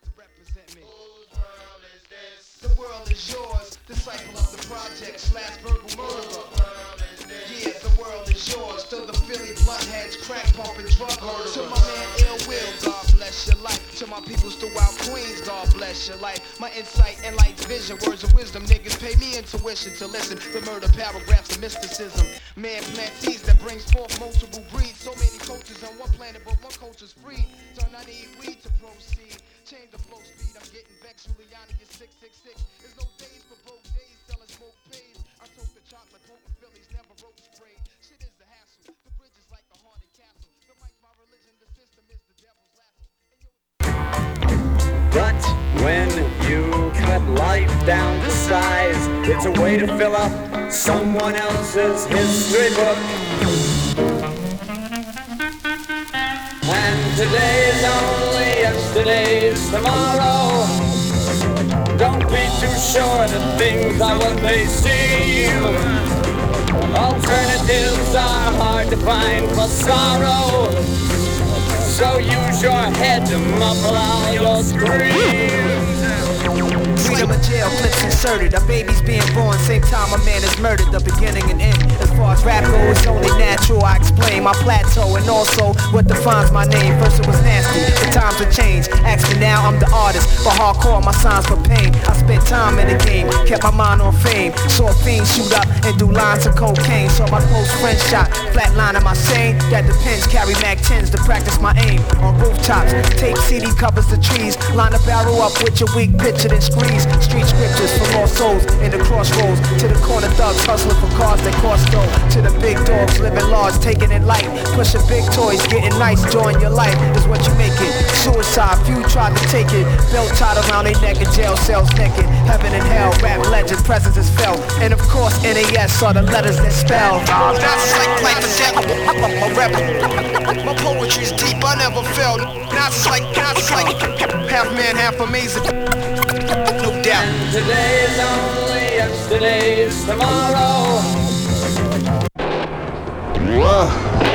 Represent me. Whose world is this? The world is yours. Disciple of the project slash verbal murderer. Whose world is this? Yeah, the world is yours. To the Philly bluntheads, crack pumping drug murderer. To my man Ill Will, God bless your life. To my peoples throughout Queens, God bless your life. My insight and light vision, words of wisdom. Niggas pay me intuition to listen. The murder paragraphs of mysticism. Man plantees that brings forth multiple breeds. So many cultures on one planet, but one culture's free. Turn I need weed to proceed. Change the flow speed, I'm getting vexed. Giuliani is 666. There's no days for broke days, selling smoke pays. I told the chocolate potent Phillies, never wrote sprayed. Shit is the hassle, the bridge is like a haunted castle. The mic's my religion, the system is the devil's lasso. But when you cut life down to size, it's a way to fill up someone else's history book. And today's only yesterday's tomorrow. Don't be too sure that things are what they seem. Alternatives are hard to find for sorrow. So use your head to muffle all your screams. Freedom of jail, clips inserted. A baby's being born, same time a man is murdered. The beginning and end. As far as rap goes, it's only natural. I explain my plateau and also what defines my name. First it was nasty, the times have changed. Ask me now, I'm the artist. For hardcore, my signs for pain. I spent time in the game, kept my mind on fame. Saw fiends shoot up and do lines of cocaine. Saw my close friend shot, flatline am I sane? That depends, carry Mac 10s to practice my aim. On rooftops, tape CD covers the trees. Line a barrel up with your weak picture then squeeze. Street scriptures for lost souls in the crossroads. To the corner thugs hustling for cars that cost dough. To the big dogs living large, taking it light. Pushing big toys, getting nice, join your life is what you make it. Suicide, few tried to take it. Belt tied around their neck in jail cells naked. Heaven and hell, rap legend, presence is felt. And of course NAS are the letters that spell. That's like life and death, I'm a rebel. My poetry's deep, I never felt. That's like half man, half amazing. No doubt. And today's only yesterday's tomorrow. Whoa.